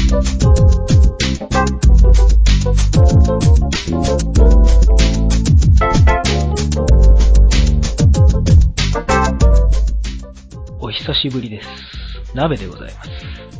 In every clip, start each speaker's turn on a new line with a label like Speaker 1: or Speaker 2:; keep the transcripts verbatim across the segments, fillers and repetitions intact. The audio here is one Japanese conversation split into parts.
Speaker 1: お久しぶりです。鍋でございます。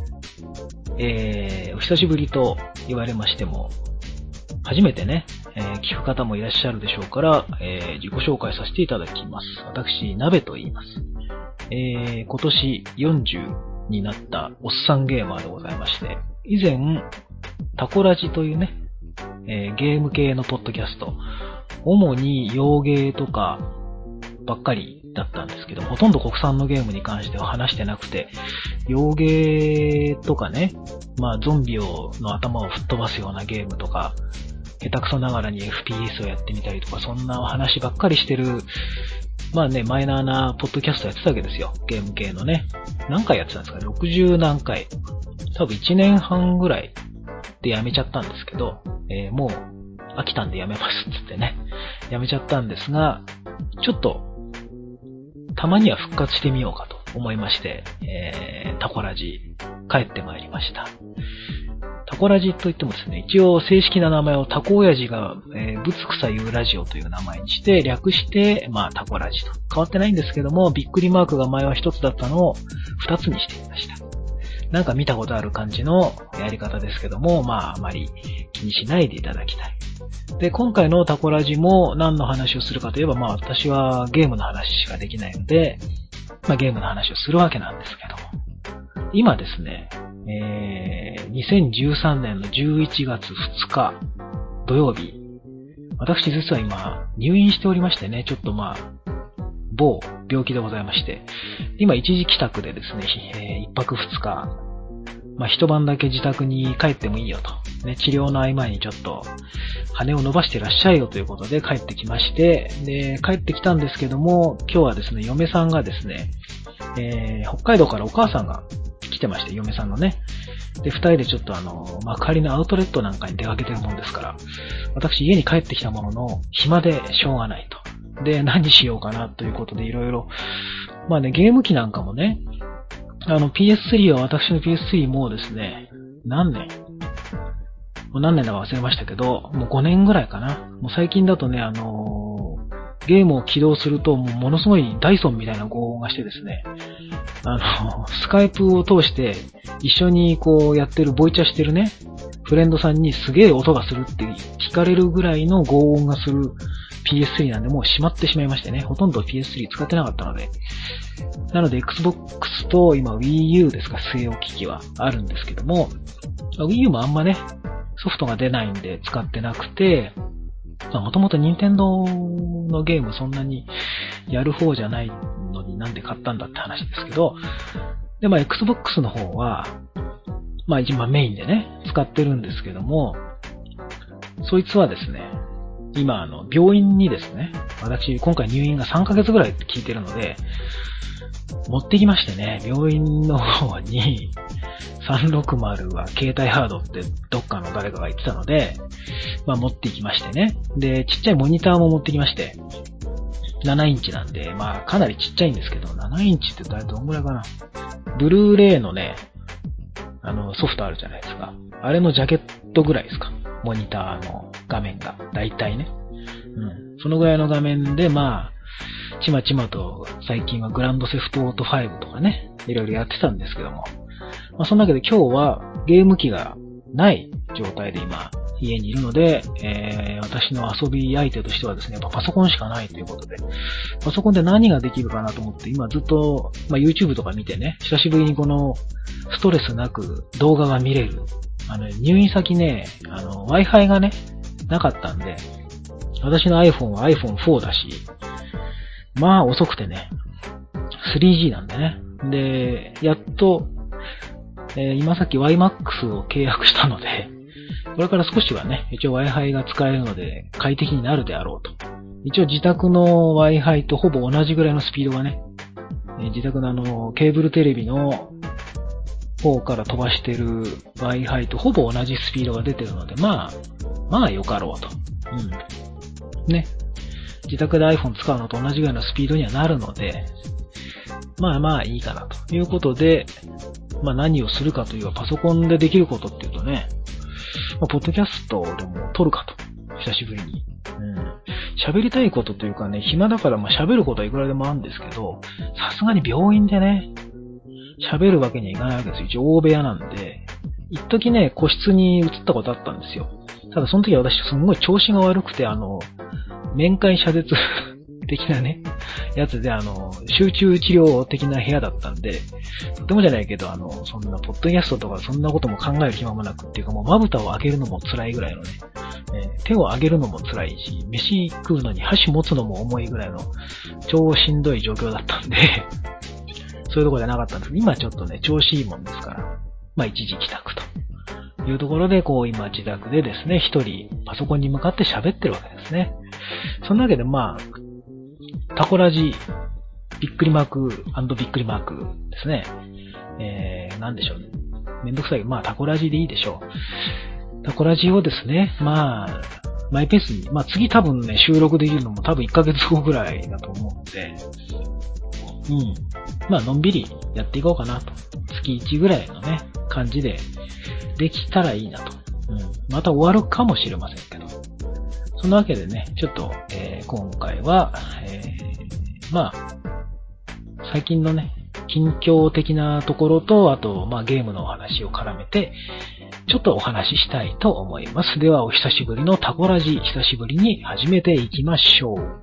Speaker 1: えー、お久しぶりと言われましても、初めてね、えー、聞く方もいらっしゃるでしょうから、えー、自己紹介させていただきます。私、鍋と言います。えー、今年よんじゅうになったおっさんゲーマーでございまして、以前、タコラジというね、えー、ゲーム系のポッドキャスト、主に洋ゲーとかばっかりだったんですけど、ほとんど国産のゲームに関しては話してなくて、洋ゲーとかね、まあゾンビをの頭を吹っ飛ばすようなゲームとか、下手くそながらに エフピーエス をやってみたりとか、そんな話ばっかりしてる、まあね、マイナーなポッドキャストやってたわけですよ。ゲーム系のね。何回やってたんですか？ ろくじゅう 何回。多分いちねんはんぐらいでやめちゃったんですけど、えー、もう飽きたんでやめますっつってね。やめちゃったんですが、ちょっと、たまには復活してみようかと思いまして、えー、タコラジ帰ってまいりました。タコラジといってもですね、一応正式な名前をタコ親父が、えー、ぶつくさ言うラジオという名前にして、略して、まあタコラジと。変わってないんですけども、びっくりマークが前は一つだったのを二つにしてみました。なんか見たことある感じのやり方ですけども、まああまり気にしないでいただきたい。で、今回のタコラジも何の話をするかといえば、まあ私はゲームの話しかできないので、まあゲームの話をするわけなんですけども。今ですね、えー、にせんじゅうさんねんのじゅういちがつふつか土曜日、私実は今入院しておりましてね、ちょっとまあ、某病気でございまして、今一時帰宅でですね、えー、一泊二日、まあ一晩だけ自宅に帰ってもいいよと。ね、治療の合間にちょっと羽を伸ばしてらっしゃいよということで帰ってきまして、で、帰ってきたんですけども、今日はですね、嫁さんがですね、えー、北海道からお母さんが来てまして、嫁さんのね。で、二人でちょっとあの、幕張のアウトレットなんかに出かけてるもんですから、私家に帰ってきたものの、暇でしょうがないと。で、何しようかなということでいろいろ、まあね、ゲーム機なんかもね、あの ピーエススリー は私の ピーエススリー もうですね、何年もう何年だか忘れましたけど、もうごねんぐらいかな。もう最近だとね、あのー、ゲームを起動すると、もうものすごいダイソンみたいな轟音がしてですね、あの、スカイプを通して一緒にこうやってる、ボイチャしてるね、フレンドさんにすげえ音がするって聞かれるぐらいの轟音がする ピーエススリー なんで、もう閉まってしまいましてね、ほとんど ピーエススリー 使ってなかったので。なので Xbox と今 Wii U ですか、据え置き機はあるんですけども、Wii U もあんまね、ソフトが出ないんで使ってなくて、もともと任天堂のゲームそんなにやる方じゃないのになんで買ったんだって話ですけど、で、まあ Xbox の方は、まあ一番メインでね、使ってるんですけども、そいつはですね、今あの、病院にですね、私今回入院がさんかげつぐらいって聞いてるので、持ってきましてね、病院の方に、さんろくまるは携帯ハードってどっかの誰かが言ってたので、まあ持ってきましてね。で、ちっちゃいモニターも持ってきまして、ななインチなんで、まあかなりちっちゃいんですけど、ななインチって誰どんぐらいかな。ブルーレイのね、あのソフトあるじゃないですか。あれのジャケットぐらいですか。モニターの画面が。だいたいね。うん。そのぐらいの画面で、まあ、ちまちまと最近はグランドセフトオートファイブとかね、いろいろやってたんですけども。まあ、そんなわけで今日はゲーム機がない状態で今家にいるので、えー、私の遊び相手としてはですね、やっぱパソコンしかないということで、パソコンで何ができるかなと思って今ずっと、まあ、YouTube とか見てね、久しぶりにこのストレスなく動画が見れる。あの、入院先ね、あの、Wi-Fi がね、なかったんで、私の iPhone は アイフォンフォー だし、まあ遅くてね、スリージー なんでね。で、やっと、えー、今さっき ワイマックス を契約したので、これから少しはね、一応 Wi-Fi が使えるので快適になるであろうと。一応自宅の Wi-Fi とほぼ同じぐらいのスピードがね、えー、自宅のあの、ケーブルテレビの方から飛ばしてる Wi-Fi とほぼ同じスピードが出てるので、まあ、まあよかろうと。うん。ね。自宅で iPhone 使うのと同じぐらいのスピードにはなるので、 まあまあいいかなということで、まあ何をするかというかパソコンでできることっていうとね、まあ、ポッドキャストでも撮るかと。久しぶりに。うん。喋りたいことというかね、暇だからまあ喋ることはいくらでもあるんですけど、さすがに病院でね、喋るわけにはいかないわけですよ。一応大部屋なんで、一時ね、個室に移ったことあったんですよ。ただその時は私すんごい調子が悪くて、あの、面会謝絶的なね、やつで、あの、集中治療的な部屋だったんで、とてもじゃないけど、あの、そんな、ポッドキャストとかそんなことも考える暇もなくっていうか、もうまぶたを開けるのも辛いぐらいのね、えー、手を上げるのも辛いし、飯食うのに箸持つのも重いぐらいの、超しんどい状況だったんで、そういうところじゃなかったんですけど、今ちょっとね、調子いいもんですから、まあ一時帰宅というところで、こう今自宅でですね、一人パソコンに向かって喋ってるわけですね。そんなわけでまあ、タコラジ、びっくりマーク&びっくりマークですね。えー、なんでしょうね。めんどくさい。まあタコラジでいいでしょう。タコラジをですね、まあ、マイペースに、まあ次多分ね、収録できるのも多分いっかげつごぐらいだと思うんで、うん。まあのんびりやっていこうかなと。月いちぐらいのね、感じでできたらいいなと。うん。また終わるかもしれませんけど。そんなわけでね、ちょっと、えー、今回は、えー、まあ、最近のね、近況的なところと、あと、まあゲームのお話を絡めて、ちょっとお話ししたいと思います。では、お久しぶりのタコラジ、久しぶりに始めていきましょう。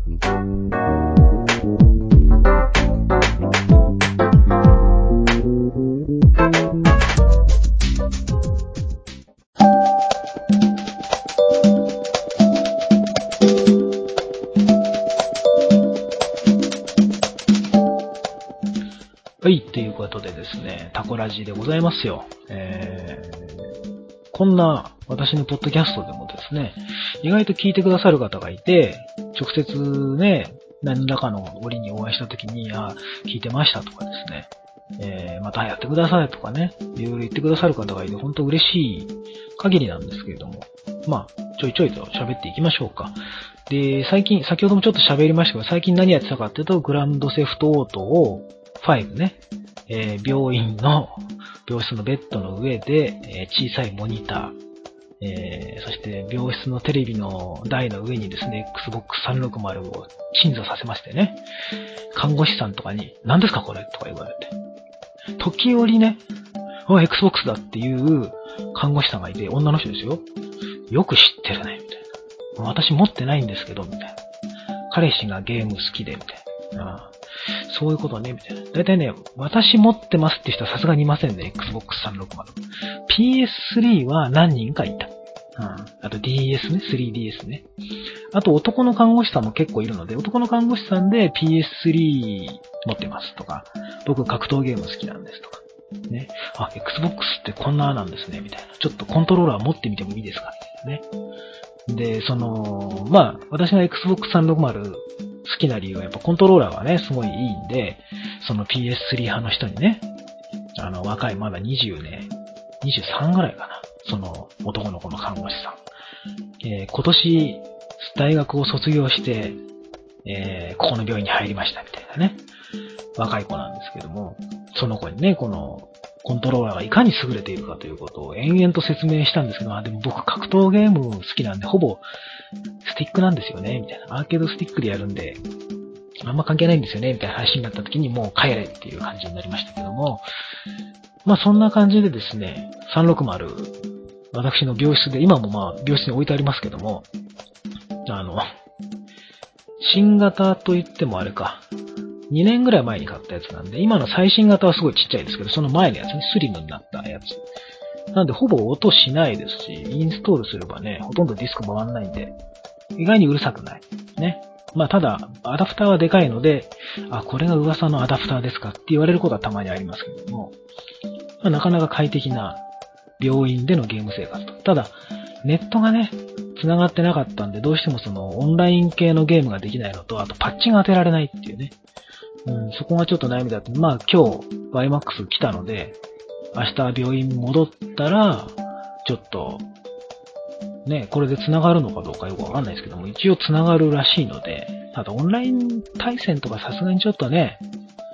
Speaker 1: はい、ということでですね、タコラジでございますよ。えー、こんな私のポッドキャストでもですね、意外と聞いてくださる方がいて、直接ね、何らかの折にお会いした時に、あ、聞いてましたとかですね、えー、またやってくださいとかね、いろいろ言ってくださる方がいて、本当嬉しい限りなんですけれども、まあ、ちょいちょいと喋っていきましょうか。で、最近、先ほどもちょっと喋りましたが、最近何やってたかっていうと、グランドセフトオートを、ファイブね、えー、病院の、病室のベッドの上で、えー、小さいモニター、えー、そして病室のテレビの台の上にですね、エックスボックスさんびゃくろくじゅう を鎮座させましてね、看護師さんとかに、何ですかこれとか言われて。時折ね、あ、Xbox だっていう看護師さんがいて、女の人ですよ。よく知ってるね、みたいな。私持ってないんですけど、みたいな。彼氏がゲーム好きで、みたいな。ああ、そういうことね、みたいな。だいたいね、私持ってますって人はさすがにいませんね、エックスボックスさんびゃくろくじゅう。ピーエススリー は何人かいた。うん。あと ディーエス ね、スリーディーエス ね。あと男の看護師さんも結構いるので、男の看護師さんで ピーエススリー 持ってますとか、僕格闘ゲーム好きなんですとか。ね。あ、Xbox ってこんななんですね、みたいな。ちょっとコントローラー持ってみてもいいですかみたいなね。で、その、まあ、私が エックスボックスさんびゃくろくじゅう 好きな理由はやっぱコントローラーがね、すごいいいんで、その ピーエススリー 派の人にね、あの、若い、まだにじゅうね、にじゅうさんぐらいかな。その、男の子の看護師さん。えー、今年、大学を卒業して、えー、ここの病院に入りましたみたいなね。若い子なんですけども、その子にね、この、コントローラーがいかに優れているかということを延々と説明したんですけど、あ、でも僕格闘ゲーム好きなんで、ほぼスティックなんですよね、みたいな。アーケードスティックでやるんで、あんま関係ないんですよね、みたいな話になった時にもう帰れっていう感じになりましたけども、まあそんな感じでですね、さんびゃくろくじゅう、私の病室で、今もまあ病室に置いてありますけども、あの、新型と言ってもあれか、にねんぐらい前に買ったやつなんで、今の最新型はすごいちっちゃいですけど、その前のやつね、スリムになったやつ。なんでほぼ音しないですし、インストールすればね、ほとんどディスク回んないんで、意外にうるさくない。ね。まあただ、アダプターはでかいので、あ、これが噂のアダプターですかって言われることはたまにありますけども、まあ、なかなか快適な病院でのゲーム生活と。ただ、ネットがね、繋がってなかったんで、どうしてもそのオンライン系のゲームができないのと、あとパッチが当てられないっていうね。うん、そこがちょっと悩みだって。まあ今日 ワイマックス 来たので、明日病院戻ったら、ちょっと、ね、これで繋がるのかどうかよくわかんないですけども、一応繋がるらしいので、ただオンライン対戦とかさすがにちょっとね、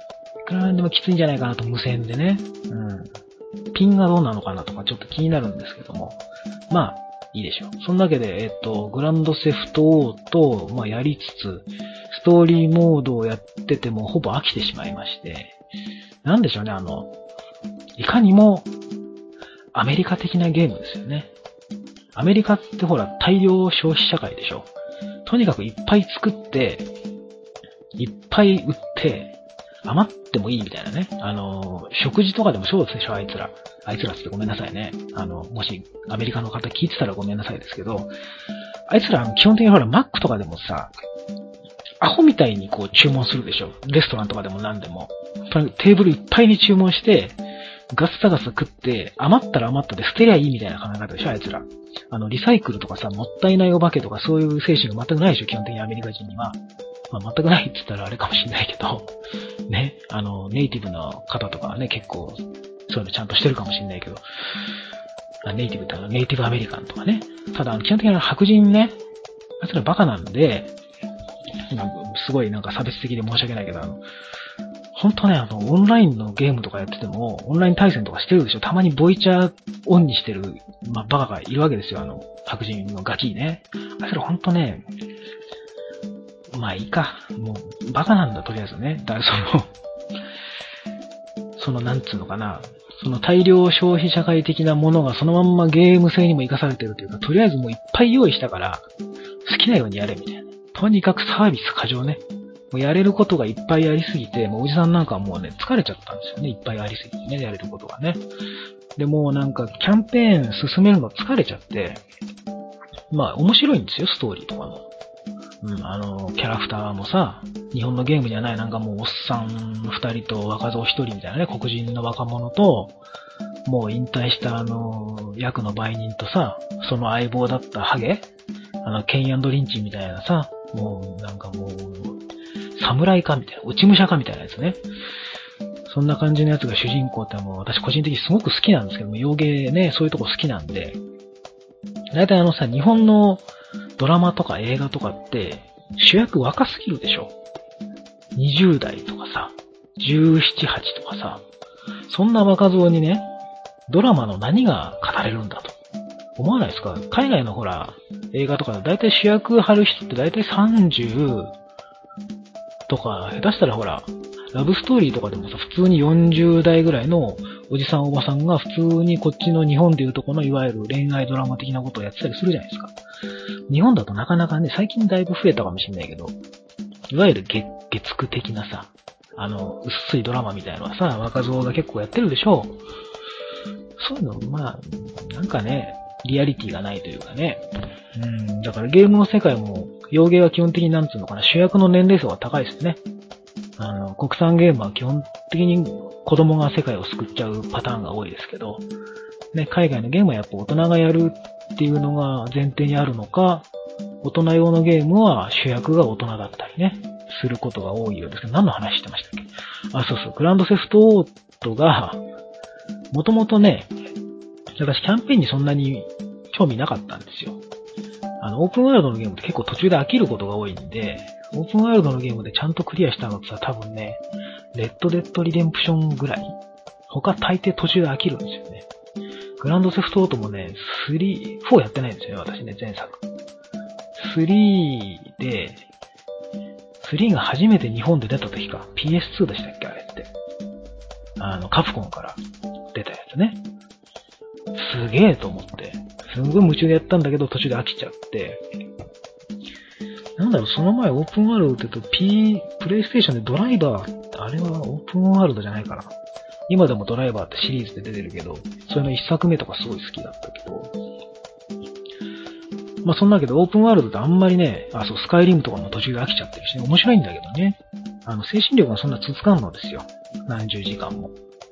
Speaker 1: くらなんでもきついんじゃないかなと、無線でね。うん。ピンがどうなのかなとかちょっと気になるんですけども。まあ、いいでしょう。そんなわけで、えっと、グランドセフトオーと、まあやりつつ、ストーリーモードをやっててもほぼ飽きてしまいまして、なんでしょうね、あの、いかにもアメリカ的なゲームですよね。アメリカってほら大量消費社会でしょ。とにかくいっぱい作って、いっぱい売って、余ってもいいみたいなね。あの、食事とかでもそうでしょ、あいつら。あいつらってごめんなさいね。あの、もしアメリカの方聞いてたらごめんなさいですけど、あいつら基本的にほら、マックとかでもさ、アホみたいにこう注文するでしょ。レストランとかでも何でも。テーブルいっぱいに注文して、ガスタガス食って、余ったら余ったで捨てりゃいいみたいな考え方でしょ、あいつら。あの、リサイクルとかさ、もったいないお化けとかそういう精神が全くないでしょ、基本的にアメリカ人には。まあ、全くないって言ったらあれかもしれないけど、ね、あの、ネイティブの方とかはね、結構、そういうのちゃんとしてるかもしれないけど、ネイティブってのはネイティブアメリカンとかね。ただ、基本的に白人ね、あいつらバカなんで、すごいなんか差別的で申し訳ないけど、あの、本当ね、あの、オンラインのゲームとかやってても、オンライン対戦とかしてるでしょ。たまにボイチャーオンにしてる、まあ、バカがいるわけですよ。あの、白人のガキね。あいつら本当ね、まあいいか。もう、バカなんだ、とりあえずね。だからその、その、なんつうのかな。その大量消費社会的なものがそのまんまゲーム性にも活かされてるというか、とりあえずもういっぱい用意したから、好きなようにやれみたいな。とにかくサービス過剰ね。もうやれることがいっぱいありすぎて、もうおじさんなんかもうね、疲れちゃったんですよね。いっぱいありすぎてね、やれることがね。で、もうなんか、キャンペーン進めるの疲れちゃって、まあ、面白いんですよ、ストーリーとかも。うん、あの、キャラクターもさ、日本のゲームにはないなんかもうおっさん二人と若造一人みたいなね、黒人の若者と、もう引退したあの、役の売人とさ、その相棒だったハゲあの、ケイン&リンチみたいなさ、もうなんかもう、侍かみたいな、落ち武者かみたいなやつね。そんな感じのやつが主人公ってもう私個人的にすごく好きなんですけども、洋芸ね、そういうとこ好きなんで、だいたいあのさ、日本のドラマとか映画とかって主役若すぎるでしょ。にじゅう代とかさ、じゅうなな、はちとかさ、そんな若造にね、ドラマの何が語れるんだと。思わないですか？海外のほら、映画とかだいたい主役張る人ってだいたいさんじゅうとか、下手したらほら、ラブストーリーとかでもさ、普通によんじゅう代ぐらいのおじさんおばさんが普通にこっちの日本でいうとこのいわゆる恋愛ドラマ的なことをやってたりするじゃないですか。日本だとなかなかね、最近だいぶ増えたかもしれないけど、いわゆる月、月9的なさ、あの、薄いドラマみたいなのはさ、若造が結構やってるでしょう。そういうの、まあ、なんかね、リアリティがないというかね。うん、だからゲームの世界も、洋ゲーは基本的になんつうのかな、主役の年齢層が高いですね。あの、国産ゲームは基本的に子供が世界を救っちゃうパターンが多いですけど、ね、海外のゲームはやっぱ大人がやるっていうのが前提にあるのか、大人用のゲームは主役が大人だったりね、することが多いようですけど、何の話してましたっけ？あ、そうそう、グランドセフトオートが、もともとね、私キャンペーンにそんなに興味なかったんですよ。あの、オープンワールドのゲームって結構途中で飽きることが多いんで、オープンワールドのゲームでちゃんとクリアしたのってさ、多分ね、レッドデッドリデンプションぐらい。他大抵途中で飽きるんですよね。グランドセフトオートもね、スリー、フォーやってないんですよね、私ね、前作。スリーで、スリーが初めて日本で出た時か、ピーエスツー でしたっけ、あれって。あの、カプコンから出たやつね。すげえと思って、すんごい夢中でやったんだけど途中で飽きちゃって、なんだろう、その前オープンワールドって言うと P、プレイステーションでドライバー、あれはオープンワールドじゃないかな。今でもドライバーってシリーズで出てるけど、それの一作目とかすごい好きだったけど、まあそんなけどオープンワールドってあんまりね、あ、そう、スカイリムとかも途中で飽きちゃってるし、ね、面白いんだけどね。あの、精神力がそんな続かんのですよ。何十時間も。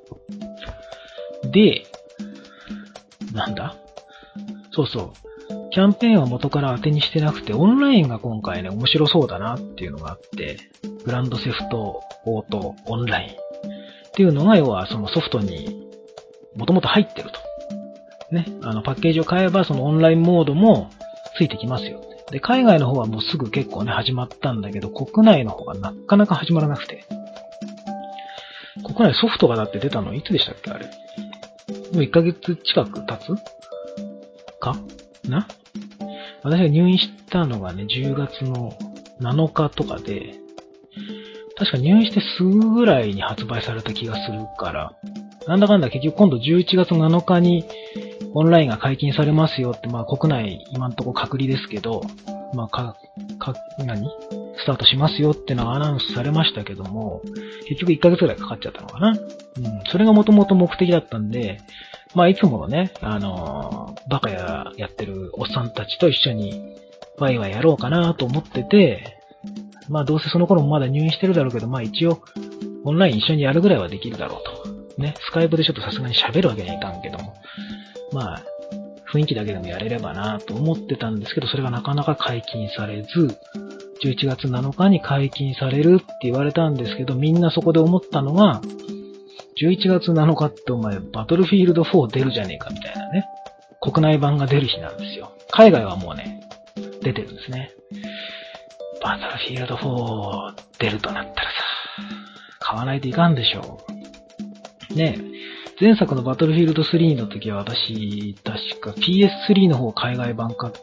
Speaker 1: で、なんだそうそう。キャンペーンは元から当てにしてなくて、オンラインが今回ね、面白そうだなっていうのがあって、グランドセフトオートオンラインっていうのが、要はそのソフトにもともと入ってると。ね。あの、パッケージを買えばそのオンラインモードもついてきますよ。で、海外の方はもうすぐ結構ね、始まったんだけど、国内の方がなかなか始まらなくて。 国内ソフトがだって出たのいつでしたっけあれ。もういっかげつ近く経つかな。私が入院したのがね、じゅうがつのなのかとかで、確か入院してすぐぐらいに発売された気がするから、なんだかんだ結局今度じゅういちがつなのかにオンラインが解禁されますよって、まあ国内今んとこ隔離ですけど、まあか、か、何スタートしますよってのがアナウンスされましたけども、結局いっかげつぐらいかかっちゃったのかな。うん。それがもともと目的だったんで、まあいつものね、あのー、バカややってるおっさんたちと一緒にワイワイやろうかなと思ってて、まあどうせその頃もまだ入院してるだろうけど、まあ一応オンライン一緒にやるぐらいはできるだろうと。ね、スカイプでちょっとさすがに喋るわけにはいかんけども、まあ雰囲気だけでもやれればなと思ってたんですけど、それがなかなか解禁されず、じゅういちがつなのかに解禁されるって言われたんですけど、みんなそこで思ったのが、じゅういちがつなのかってお前バトルフィールドフォー出るじゃねえかみたいなね。国内版が出る日なんですよ。海外はもうね、出てるんですね。バトルフィールドフォー出るとなったらさ、買わないといかんでしょう。ねえ。前作のバトルフィールドスリーの時は私、確か ピーエススリー の方を海外版買って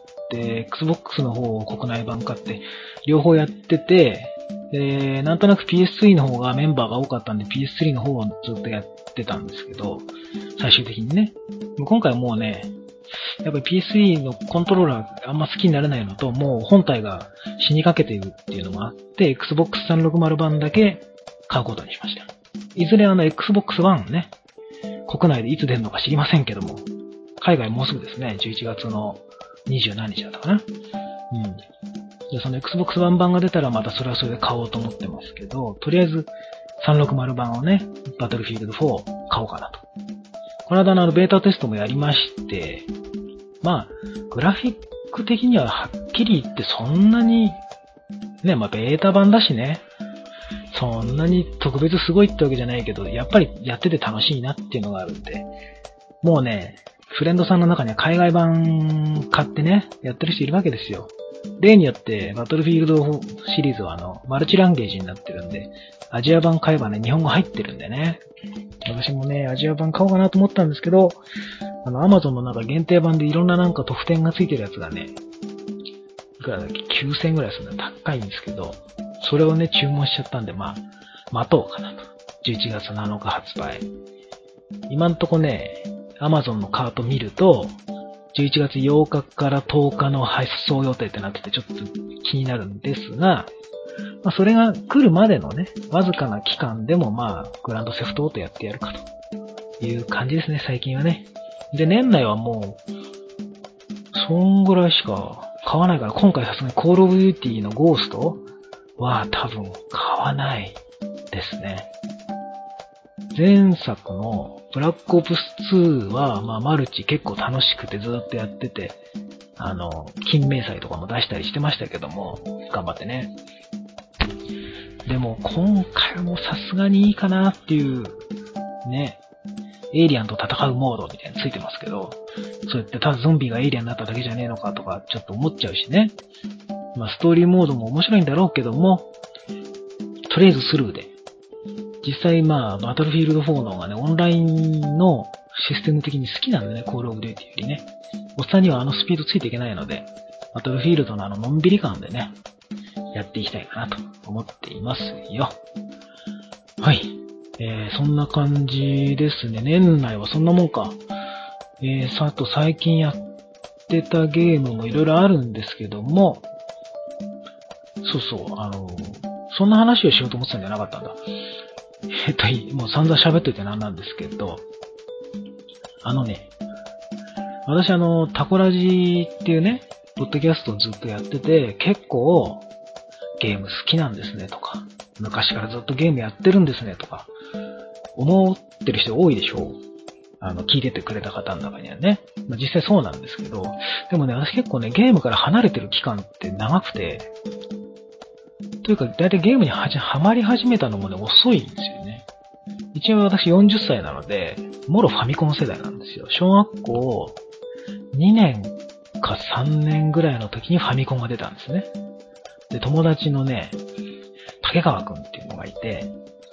Speaker 1: 、Xbox の方を国内版買って、両方やってて、で、なんとなく ピーエススリー の方がメンバーが多かったんで ピーエススリー の方をずっとやってたんですけど、最終的にね。今回はもうね、やっぱり ピーエススリー のコントローラーあんま好きになれないのと、もう本体が死にかけているっていうのもあって、Xbox さんびゃくろくじゅう版だけ買うことにしました。いずれあの Xbox One ね、国内でいつ出るのか知りませんけども、海外もうすぐですね、じゅういちがつのにじゅうなんにちだったかな。うん。で、その Xbox One 版が出たらまたそれはそれで買おうと思ってますけど、とりあえずさんびゃくろくじゅう版をね、バトルフィールドフォー買おうかなと。この間のあのベータテストもやりまして、まあ、グラフィック的にははっきり言ってそんなに、ね、まあベータ版だしね、そんなに特別すごいってわけじゃないけど、やっぱりやってて楽しいなっていうのがあるんで、もうね、フレンドさんの中には海外版買ってね、やってる人いるわけですよ。例によって、バトルフィールドシリーズはあの、マルチランゲージになってるんで、アジア版買えばね、日本語入ってるんでね。私もね、アジア版買おうかなと思ったんですけど、あの、アマゾンのなんか限定版でいろんななんか特典がついてるやつがね、いくらだっけ ?きゅうせんえんぐらいするんで高いんですけど、それをね、注文しちゃったんで、まあ、待とうかなと。じゅういちがつなのか発売。今んとこね、Amazon のカート見ると、じゅういちがつようかからとおかの発送予定ってなっててちょっと気になるんですが、まあ、それが来るまでのね、わずかな期間でもまあ、グランドセフトオートやってやるかという感じですね、最近はね。で、年内はもう、そんぐらいしか買わないから、今回さすがにコールオブデューティーのゴーストは多分買わないですね。前作のブラックオプスツーは、まあ、マルチ結構楽しくてずっとやってて、あの、金明祭とかも出したりしてましたけども、頑張ってね。でも、今回はもうさすがにいいかなっていう、ね、エイリアンと戦うモードみたいについてますけど、そうやってただゾンビがエイリアンになっただけじゃねえのかとか、ちょっと思っちゃうしね。まあ、ストーリーモードも面白いんだろうけども、とりあえずスルーで。実際まあ、バトルフィールドフォーの方がね、オンラインのシステム的に好きなんでね、コールオブデューティよりね。おっさんにはあのスピードついていけないので、バトルフィールドのあののんびり感でね、やっていきたいかなと思っていますよ。はい。えー、そんな感じですね。年内はそんなもんか。えー、さあと最近やってたゲームもいろいろあるんですけども、そうそう、あの、そんな話をしようと思ってたんじゃなかったんだ。えっと、もう散々喋っといてなんなんですけど、あのね、私あの、タコラジっていうね、ポッドキャストをずっとやってて、結構、ゲーム好きなんですねとか、昔からずっとゲームやってるんですねとか、思ってる人多いでしょう。あの、聞いててくれた方の中にはね。まあ、実際そうなんですけど、でもね、私結構ね、ゲームから離れてる期間って長くて、というか、だいたいゲームにはじ、はまり始めたのもね、遅いんですよね。一応私よんじゅっさいなので、もろファミコン世代なんですよ。小学校にねんかさんねんぐらいの時にファミコンが出たんですね。で、友達のね、竹川くんっていうのがいて、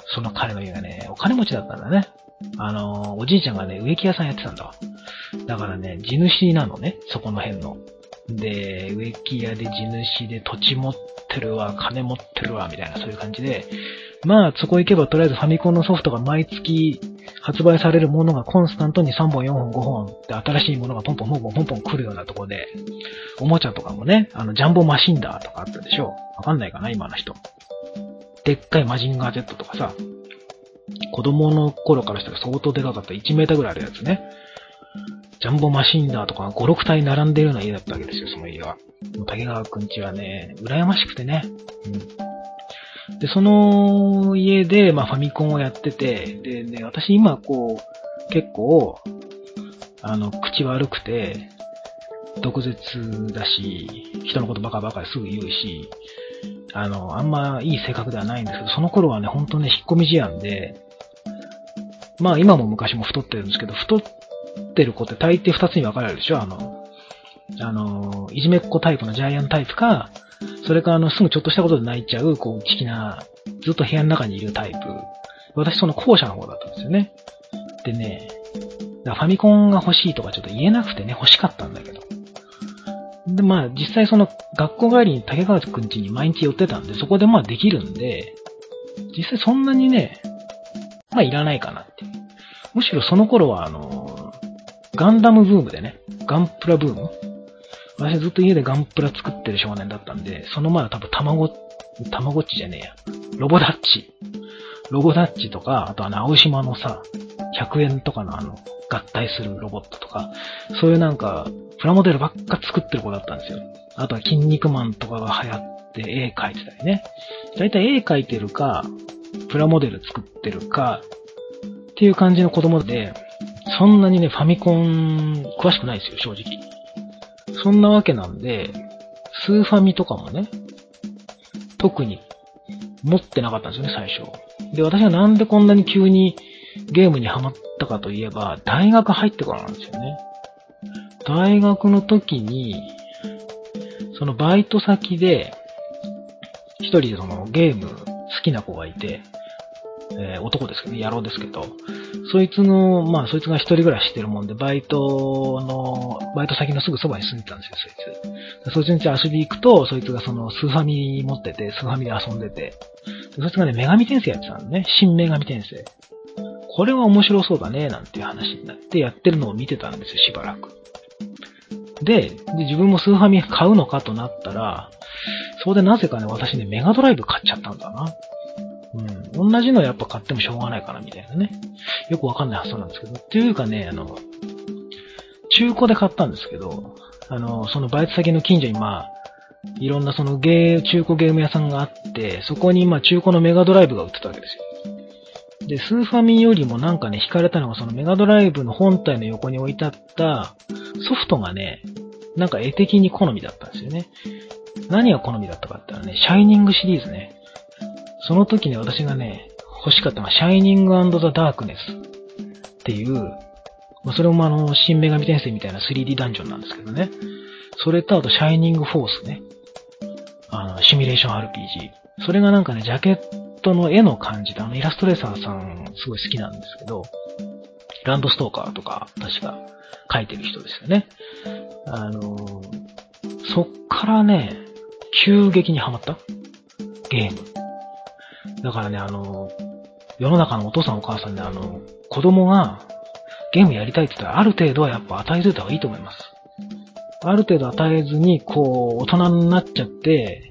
Speaker 1: その彼の家がね、お金持ちだったんだね。あの、おじいちゃんがね、植木屋さんやってたんだわ。だからね、地主なのね、そこの辺の。で、植木屋で地主で土地持ってるわ、金持ってるわ、みたいな、そういう感じで。まあ、そこ行けばとりあえずファミコンのソフトが毎月発売されるものがコンスタントにさんぼん、よんほん、ごほんって新しいものがポンポンポンポンポンポン来るようなとこで、おもちゃとかもね、あの、ジャンボマシンダーとかあったでしょ。わかんないかな、今の人。でっかいマジンガー Z とかさ、子供の頃からしたら相当でかかったいちメーターぐらいあるやつね。ジャンボマシンダーとかがご、ろくたい並んでるような家だったわけですよ、その家は。竹川くんちはね、羨ましくてね。うん、で、その家で、まあファミコンをやってて、で、ね、私今こう、結構、あの、口悪くて、毒舌だし、人のことバカバカすぐ言うし、あの、あんまいい性格ではないんですけど、その頃はね、ほんとね、引っ込み思案で、まあ今も昔も太ってるんですけど、太ってる子って大抵二つに分かれるでしょ。あの、あの、いじめっ子タイプのジャイアンタイプか、それかあの、すぐちょっとしたことで泣いちゃう、こう、内気な、ずっと部屋の中にいるタイプ。私その後者の方だったんですよね。でね、ファミコンが欲しいとかちょっと言えなくてね、欲しかったんだけど。で、まあ、実際その、学校帰りに竹川くん家に毎日寄ってたんで、そこでまあできるんで、実際そんなにね、まあいらないかなって。むしろその頃はあの、ガンダムブームでね、ガンプラブーム私ずっと家でガンプラ作ってる少年だったんで、その前は多分たまご、たまごっちじゃねえや。ロボダッチ。ロボダッチとか、あとあの、青島のさ、ひゃくえんとかのあの、合体するロボットとか、そういうなんか、プラモデルばっか作ってる子だったんですよ。あとは筋肉マンとかが流行って絵描いてたりね。だいたい絵描いてるか、プラモデル作ってるか、っていう感じの子供で、そんなにね、ファミコン詳しくないですよ、正直。そんなわけなんで、スーファミとかもね、特に持ってなかったんですよね、最初。で、私がなんでこんなに急にゲームにハマったかといえば、大学入ってからなんですよね。大学の時に、そのバイト先で、一人でそのゲーム好きな子がいて、えー、男ですけどね、野郎ですけど、そいつの、まあそいつが一人暮らししてるもんで、バイトの、バイト先のすぐそばに住んでたんですよ、そいつ。そいつん家遊び行くと、そいつがそのスーファミ持ってて、スーファミで遊んでて、そいつがね、女神転生やってたのね、新女神転生。これは面白そうだね、なんていう話になってやってるのを見てたんですよ、しばらく。で、で自分もスーファミ買うのかとなったら、そこでなぜかね、私ね、メガドライブ買っちゃったんだな。うん。同じのやっぱ買ってもしょうがないかな、みたいなね。よくわかんない発想なんですけど。っていうかね、あの、中古で買ったんですけど、あの、そのバイト先の近所にまあ、いろんなそのゲー、中古ゲーム屋さんがあって、そこにまあ中古のメガドライブが売ってたわけですよ。で、スーファミよりもなんかね、惹かれたのがそのメガドライブの本体の横に置いてあったソフトがね、なんか絵的に好みだったんですよね。何が好みだったかってのはね、シャイニングシリーズね。その時ね、私がね、欲しかったのは、シャイニング&ザ・ダークネスっていう、それもあの、新女神転生みたいな スリーディー ダンジョンなんですけどね。それとあと、シャイニング・フォースね。あの、シミュレーション アールピージー。それがなんかね、ジャケットの絵の感じで、あの、イラストレーサーさん、すごい好きなんですけど、ランドストーカーとか、確か、描いてる人ですよね。あの、そっからね、急激にハマったゲーム。だからね、あの、世の中のお父さんお母さんで、あの、子供がゲームやりたいって言ったら、ある程度はやっぱ与えといた方がいいと思います。ある程度与えずに、こう、大人になっちゃって、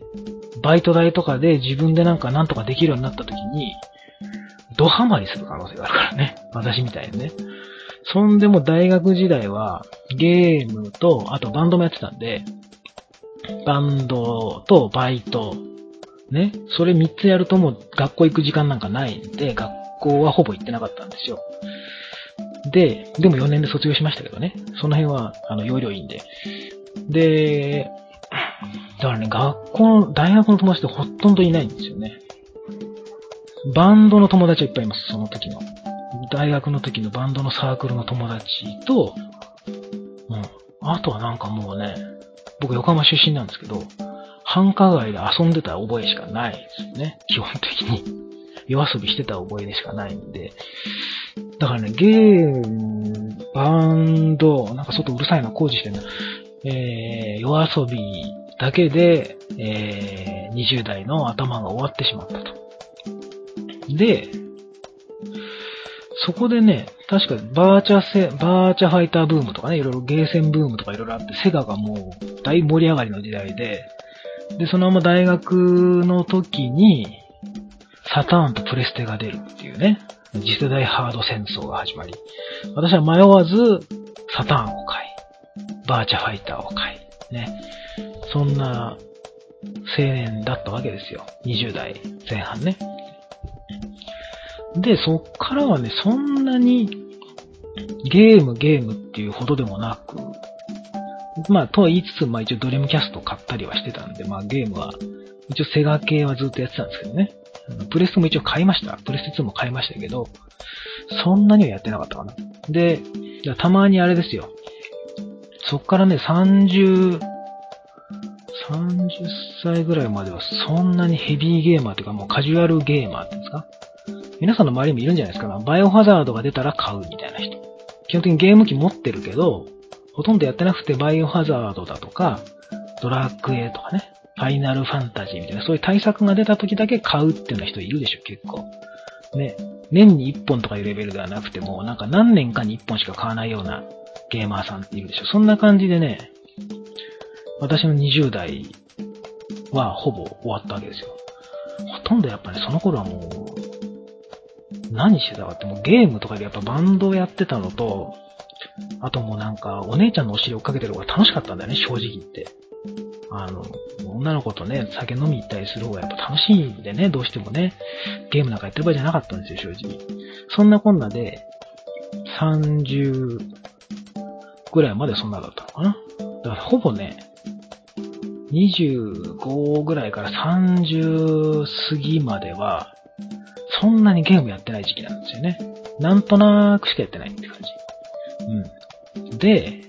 Speaker 1: バイト代とかで自分でなんかなんとかできるようになった時に、ドハマりする可能性があるからね。私みたいにね。そんでも大学時代は、ゲームと、あとバンドもやってたんで、バンドとバイト、ね。それ三つやるともう学校行く時間なんかないんで、学校はほぼ行ってなかったんですよ。で、でもよねんで卒業しましたけどね。その辺は、あの、要領いいんで。で、だからね、学校、大学の友達ってほとんどいないんですよね。バンドの友達はいっぱいいます、その時の。大学の時のバンドのサークルの友達と、うん。あとはなんかもうね、僕横浜出身なんですけど、繁華街で遊んでた覚えしかないですよね、基本的に。 夜遊びしてた覚えでしかないんで、だからね、ゲーム、バンド、なんか外うるさいな、工事してんな。えー、夜遊びだけで、えー、にじゅう代の頭が終わってしまったと。で、そこでね、確かバーチャセ、バーチャファイターブームとかね、いろいろゲーセンブームとかいろいろあって、セガがもう大盛り上がりの時代で、で、そのまま大学の時に、サターンとプレステが出るっていうね、次世代ハード戦争が始まり、私は迷わずサターンを買い、バーチャファイターを買い、ね、そんな青年だったわけですよ。にじゅう代前半ね。で、そっからはね、そんなにゲームゲームっていうほどでもなく、まあ、とは言いつつ、まあ一応ドリームキャスト買ったりはしてたんで、まあゲームは、一応セガ系はずっとやってたんですけどね。プレステも一応買いました。プレステツーも買いましたけど、そんなにはやってなかったかな。で、たまにあれですよ。そっからね、さんじゅう、さんじゅっさいぐらいまではそんなにヘビーゲーマーというかもうカジュアルゲーマーっていうんですか？皆さんの周りにもいるんじゃないですか。バイオハザードが出たら買うみたいな人。基本的にゲーム機持ってるけど、ほとんどやってなくてバイオハザードだとか、ドラクエとかね、ファイナルファンタジーみたいな、そういう対策が出た時だけ買うっていうような人いるでしょ、結構。ね。年にいっぽんとかいうレベルではなくても、なんか何年かにいっぽんしか買わないようなゲーマーさんっているでしょ。そんな感じでね、私のにじゅう代はほぼ終わったわけですよ。ほとんどやっぱね、その頃はもう、何してたかってもうゲームとかでやっぱバンドをやってたのと、あともうなんかお姉ちゃんのお尻を追っかけてる方が楽しかったんだよね、正直言って。あの、女の子とね、酒飲み行ったりする方がやっぱ楽しいんでね、どうしてもね、ゲームなんかやってる場合じゃなかったんですよ、正直。そんなこんなで、さんじゅうぐらいまでそんなだったのかな。だからほぼね、にじゅうごぐらいからさんじゅう過ぎまでは、そんなにゲームやってない時期なんですよね。なんとなくしかやってないって感じ。うん。で、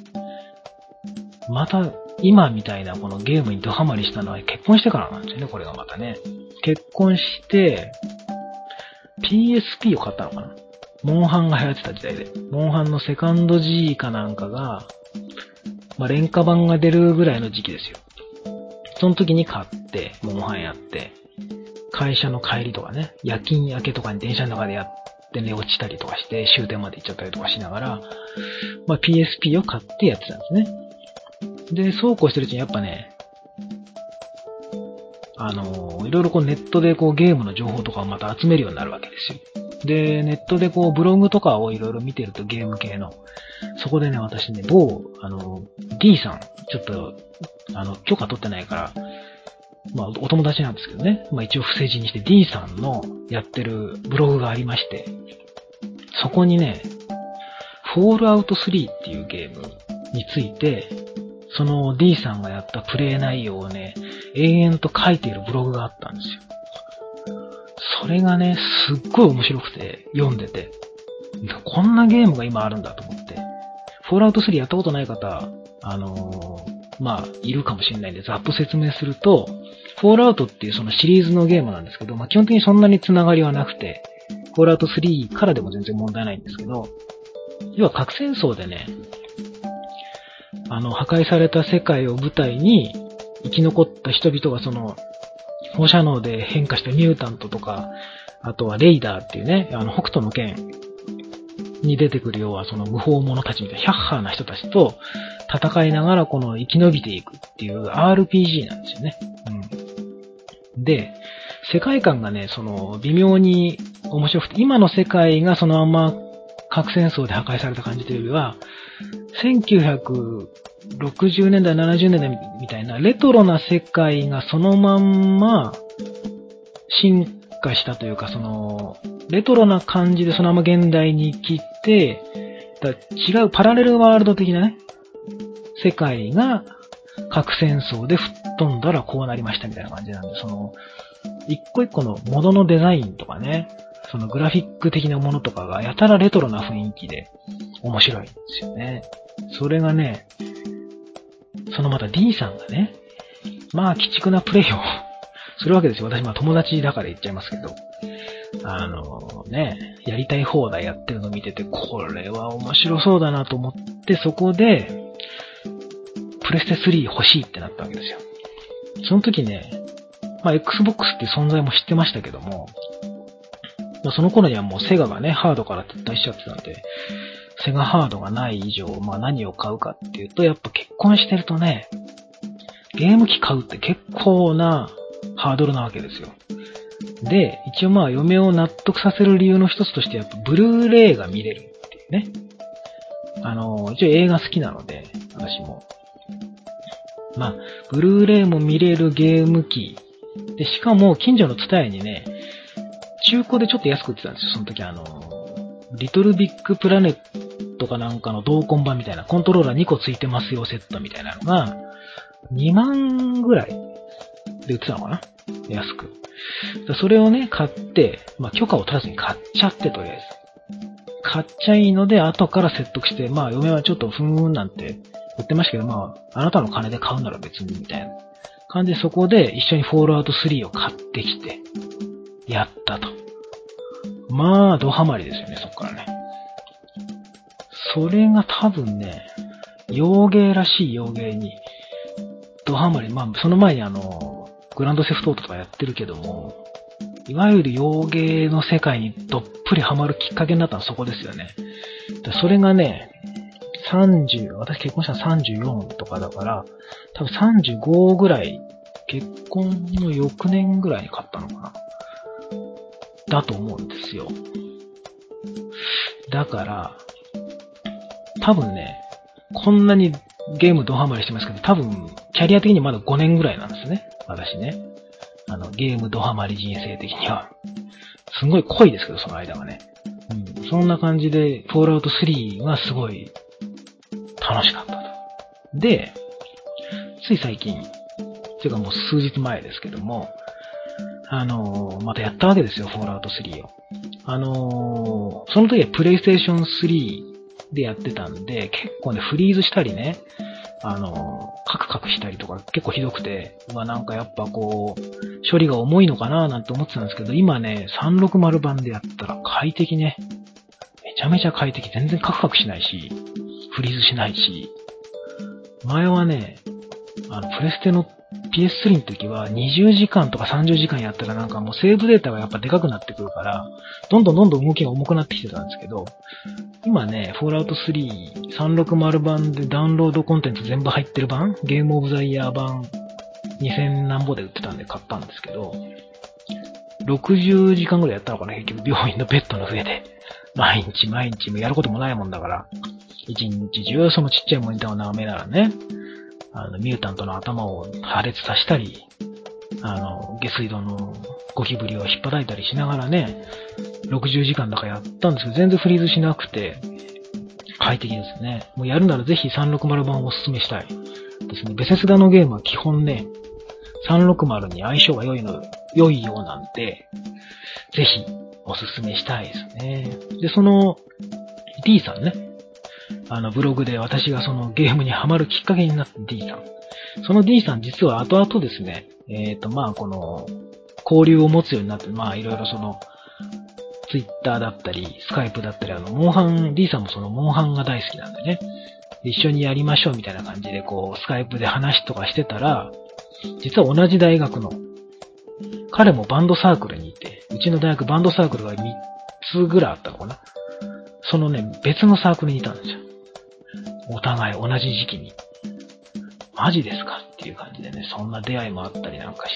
Speaker 1: また、今みたいなこのゲームにドハマりしたのは結婚してからなんですよね、これがまたね。結婚して、ピーエスピー を買ったのかな。モンハンが流行ってた時代で。モンハンのセカンド G かなんかが、まあ、廉価版が出るぐらいの時期ですよ。その時に買って、モンハンやって、会社の帰りとかね、夜勤明けとかに電車の中でやって寝落ちたりとかして、終点まで行っちゃったりとかしながら、まあ、ピーエスピー を買ってやってたんですね。で、そうこうしてるうちにやっぱね、あの、いろいろこうネットでこうゲームの情報とかをまた集めるようになるわけですよ。で、ネットでこうブログとかをいろいろ見てるとゲーム系の、そこでね、私ね、某、あの、D さん、ちょっと、あの、許可取ってないから、まあ、お友達なんですけどね、まあ一応不正字にして D さんのやってるブログがありまして、そこにね、フォールアウトスリーっていうゲームについて、その D さんがやったプレイ内容をね、延々と書いているブログがあったんですよ。それがね、すっごい面白くて、読んでて、こんなゲームが今あるんだと思って、フォールアウトスリーやったことない方、あのー、まあ、いるかもしれないんで、ざっと説明すると、フォールアウトっていうそのシリーズのゲームなんですけど、まあ基本的にそんなにつながりはなくて、フォールアウトスリーからでも全然問題ないんですけど、要は核戦争でね、あの、破壊された世界を舞台に、生き残った人々がその、放射能で変化したミュータントとか、あとはレイダーっていうね、あの、北斗の拳に出てくる要はその無法者たちみたいな、ヒャッハーな人たちと戦いながらこの生き延びていくっていう アールピージー なんですよね。うん。で、世界観がね、その、微妙に面白くて、今の世界がそのまま核戦争で破壊された感じというよりは、せんきゅうひゃくろくじゅうねんだい、ななじゅうねんだいみたいなレトロな世界がそのまんま進化したというか、その、レトロな感じでそのまま現代に来て、だ違うパラレルワールド的なね、世界が核戦争で吹っ飛んだらこうなりましたみたいな感じなんで、その、一個一個のモノのデザインとかね、そのグラフィック的なものとかがやたらレトロな雰囲気で面白いんですよね。それがね、そのまた D さんがね、まあ鬼畜なプレイをするわけですよ。私まあ友達だから言っちゃいますけど。 あのね、やりたい放題やってるのを見てて、これは面白そうだなと思って、そこで、プレステスリー欲しいってなったわけですよ。その時ね、まあ、Xbox っていう存在も知ってましたけども、まあ、その頃にはもうセガがね、ハードから撤退しちゃってたんで、セガハードがない以上、まあ何を買うかっていうと、やっぱ結婚してるとね、ゲーム機買うって結構なハードルなわけですよ。で、一応まあ嫁を納得させる理由の一つとして、やっぱブルーレイが見れるっていうね。あの、一応映画好きなので、私も。まあ、ブルーレイも見れるゲーム機。で、しかも近所のツタヤにね、中古でちょっと安く売ってたんですよ。その時あの、リトルビッグプラネットかなんかの同梱版みたいな、コントローラーにこついてますよセットみたいなのが、にまんぐらいで売ってたのかな、安く。それをね、買って、まあ許可を取らずに買っちゃって、とりあえず。買っちゃいいので、後から説得して、まあ嫁はちょっとふーんなんて言ってましたけど、まあ、あなたの金で買うなら別にみたいな感じで、そこで一緒にフォールアウトスリーを買ってきて、やったと。まあ、ドハマりですよね、そっからね。それが多分ね、洋芸らしい洋芸に、ドハマり、まあ、その前にあの、グランドセフトオートとかやってるけども、いわゆる洋芸の世界にどっぷりハマるきっかけになったのはそこですよね。それがね、さんじゅう、私結婚したのさんじゅうよんとかだから、多分さんじゅうごぐらい、結婚の翌年ぐらいに買ったのかな。だと思うんですよ。だから、多分ね、こんなにゲームドハマりしてますけど、多分、キャリア的にまだごねんぐらいなんですね。私ね。あの、ゲームドハマり人生的には。すごい濃いですけど、その間はね。うん。そんな感じで、フォールアウトスリーがすごい楽しかったと。で、つい最近、ていうかもう数日前ですけども、あのー、またやったわけですよ、フォールアウトスリーを。あのー、その時はプレイステーションスリーでやってたんで、結構ね、フリーズしたりね、あのー、カクカクしたりとか結構ひどくて、まあなんかやっぱこう、処理が重いのかななんて思ってたんですけど、今ね、さんびゃくろくじゅう版でやったら快適ね。めちゃめちゃ快適。全然カクカクしないし、フリーズしないし、前はね、あの、プレステの ピーエススリー の時はにじゅうじかんとかさんじゅうじかんやったらなんかもうセーブデータがやっぱでかくなってくるから、どんどんどんどん動きが重くなってきてたんですけど、今ね、フォールアウトスリーさんびゃくろくじゅう版でダウンロードコンテンツ全部入ってる版、ゲームオブザイヤー版にせんなんぼで売ってたんで買ったんですけど、ろくじゅうじかんぐらいやったのかな、結局病院のベッドの上で。毎日毎日もやることもないもんだから、一日中そのちっちゃいモニターを眺めながらね、あの、ミュータントの頭を破裂させたり、あの、下水道のゴキブリを引っ叩いたりしながらね、ろくじゅうじかんだかやったんですけど、全然フリーズしなくて、快適ですね。もうやるならぜひさんびゃくろくじゅう版をお勧めしたいですね。ベセスダのゲームは基本ね、さんびゃくろくじゅうに相性が良いの、良いようなんで、ぜひお勧めしたいですね。で、その D さんね、あのブログで私がそのゲームにハマるきっかけになった D さん。その D さん実は後々ですね、えっとまあこの交流を持つようになって、まあいろいろそのツイッターだったり、スカイプだったり、あの、モンハン、D さんもそのモンハンが大好きなんでね。で一緒にやりましょうみたいな感じでこう、スカイプで話とかしてたら、実は同じ大学の、彼もバンドサークルにいて、うちの大学バンドサークルがみっつぐらいあったのかな。そのね、別のサークルにいたんですよ。お互い同じ時期に。マジですかっていう感じでね、そんな出会いもあったりなんかして。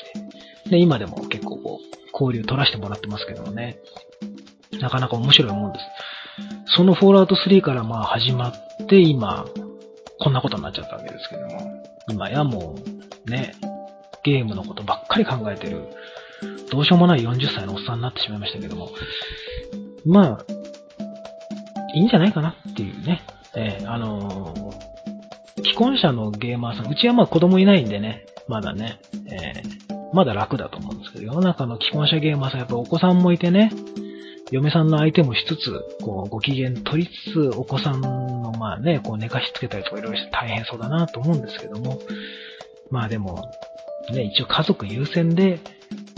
Speaker 1: で、今でも結構こう、交流取らせてもらってますけどもね。なかなか面白いもんです。そのフォールアウトスリーからまあ始まって、今、こんなことになっちゃったわけですけども。今やもう、ね、ゲームのことばっかり考えてる、どうしようもないよんじゅっさいのおっさんになってしまいましたけども。まあ、いいんじゃないかなっていうね。えー、あのー、既婚者のゲーマーさん、うちはまあ子供いないんでね、まだね、えー、まだ楽だと思うんですけど、世の中の既婚者ゲーマーさん、やっぱお子さんもいてね、嫁さんの相手もしつつ、こう、ご機嫌取りつつ、お子さんのまあね、こう寝かしつけたりとかいろいろして大変そうだなと思うんですけども、まあでも、ね、一応家族優先で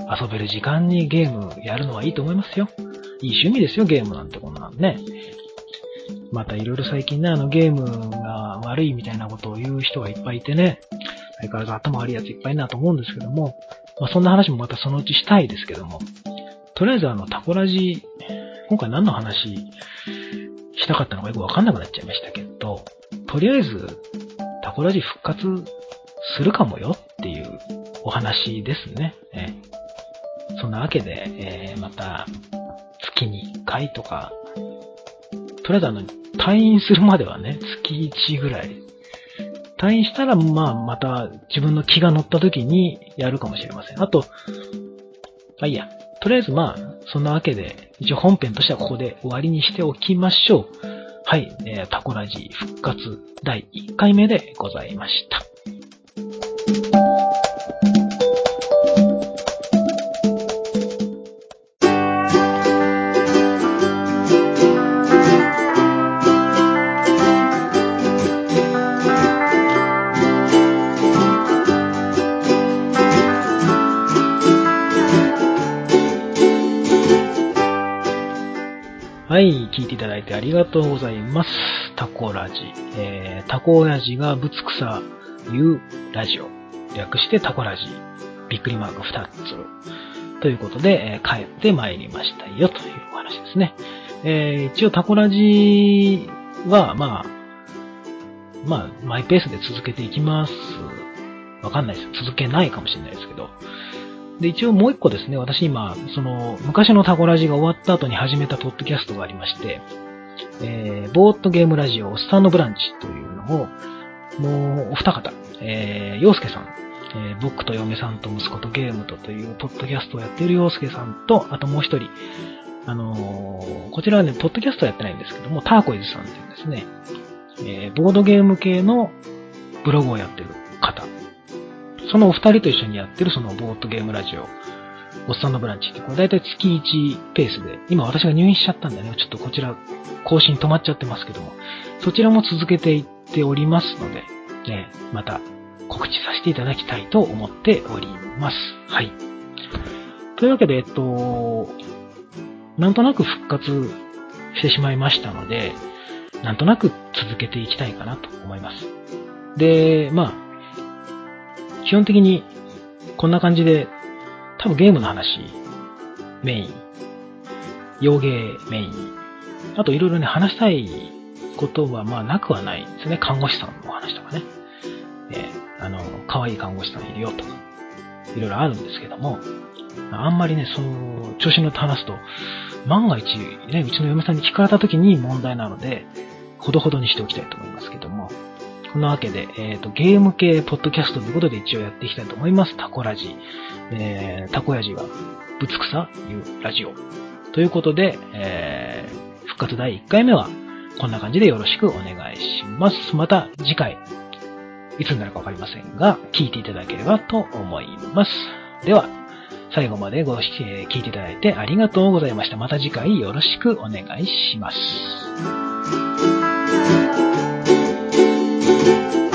Speaker 1: 遊べる時間にゲームやるのはいいと思いますよ。いい趣味ですよ、ゲームなんてこんなんね。またいろいろ最近ね、あのゲームが悪いみたいなことを言う人がいっぱいいてね、相変わらず頭悪いやついっぱいいるなと思うんですけども、まあ、そんな話もまたそのうちしたいですけども、とりあえずあのタコラジ、今回何の話したかったのかよくわかんなくなっちゃいましたけど、とりあえずタコラジ復活するかもよっていうお話ですね。えー、そんなわけで、えー、また月にいっかいとか、とりあえずあの退院するまではね、月いちぐらい。退院したら、まあ、また自分の気が乗った時にやるかもしれません。あと、あ、いいや。とりあえずまあ、そんなわけで、一応本編としてはここで終わりにしておきましょう。はい、えー、タコラジ復活だいいっかいめでございました。はい、聞いていただいてありがとうございます。タコラジ。えー、タコ親父がぶつくさ言うラジオ。略してタコラジ。びっくりマークふたつ。ということで、えー、帰ってまいりましたよというお話ですね。えー、一応タコラジは、まあ、まあ、マイペースで続けていきます。わかんないです。続けないかもしれないですけど。で、一応もう一個ですね、私今、その、昔のタコラジが終わった後に始めたポッドキャストがありまして、えー、ボートゲームラジオ、おっさんのブランチというのを、もう、お二方、えー、洋介さん、えー、僕と嫁さんと息子とゲームとというポッドキャストをやっている洋介さんと、あともう一人、あのー、こちらはね、ポッドキャストはやってないんですけども、ターコイズさんというですね、えー、ボードゲーム系のブログをやっている方、そのお二人と一緒にやってるそのボートゲームラジオ、おっさんのブランチって、これだいたい月いちペースで、今私が入院しちゃったんでね、ちょっとこちら更新止まっちゃってますけども、そちらも続けていっておりますので、ね、また告知させていただきたいと思っております。はい。というわけで、えっと、なんとなく復活してしまいましたので、なんとなく続けていきたいかなと思います。で、まあ、基本的にこんな感じで多分ゲームの話メイン、洋芸メイン、あといろいろね話したいことはまあなくはないんですね。看護師さんの話とかね、えー、あの可愛い看護師さんいるよとかいろいろあるんですけども、あんまりねその調子に乗って話すと万が一ねうちの嫁さんに聞かれた時に問題なのでほどほどにしておきたいと思いますけども。こんなわけで、えっと、ゲーム系ポッドキャストということで一応やっていきたいと思います。タコラジ。えー、タコヤジはぶつくさいうラジオ。ということで、えー、復活だいいっかいめはこんな感じでよろしくお願いします。また次回、いつになるかわかりませんが、聞いていただければと思います。では、最後までご、えー、聞いていただいてありがとうございました。また次回よろしくお願いします。